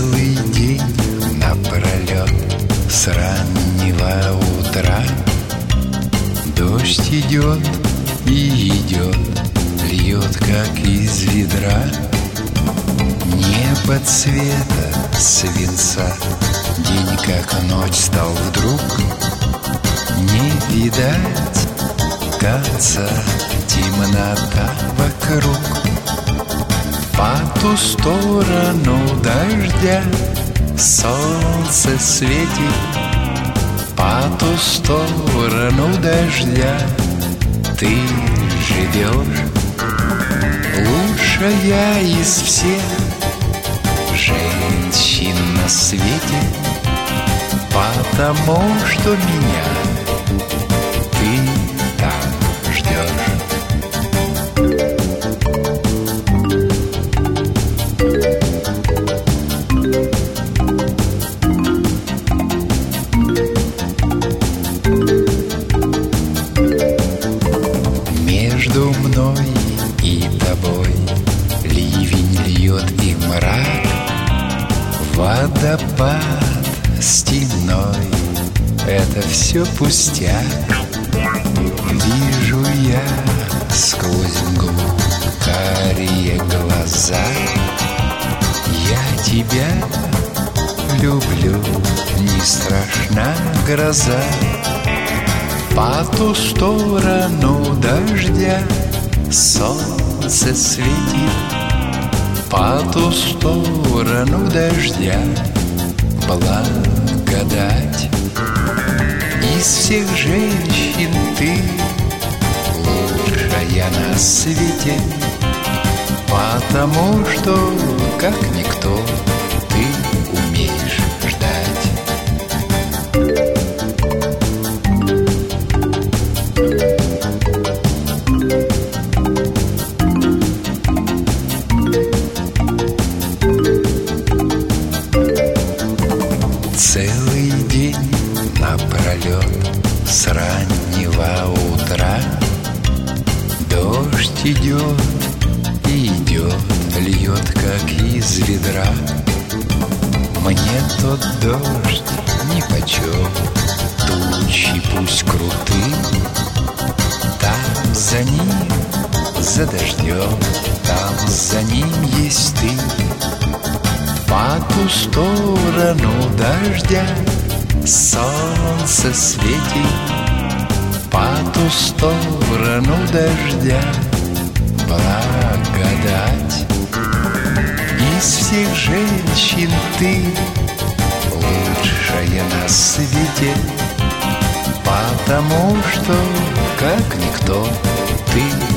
Целый день напролет, с раннего утра дождь идет и идет, льет, как из ведра. Небо цвета свинца, день как ночь стал вдруг. Не видать конца, темнота вокруг. По ту сторону дождя солнце светит. По ту сторону дождя ты живешь. Лучшая из всех женщин на свете, потому что меня ты там ждешь. Между мной и тобой ливень льет и мрак, водопад стеной — это все пустяк. Вижу я сквозь мглу карие глаза. Я тебя люблю, не страшна гроза. По ту сторону дождя солнце светит. По ту сторону дождя благодать. Из всех женщин ты лучшая на свете, потому что, как никто, ты умеешь ждать. Целый день напролет, с раннего утра дождь идет и идет, льет, как из ведра. Мне тот дождь нипочем, тучи пусть круты. Там за ним, за дождем, там за ним есть ты. По ту сторону дождя солнце светит. По ту сторону дождя благодать. Из всех женщин ты лучшая на свете, потому что, как никто, ты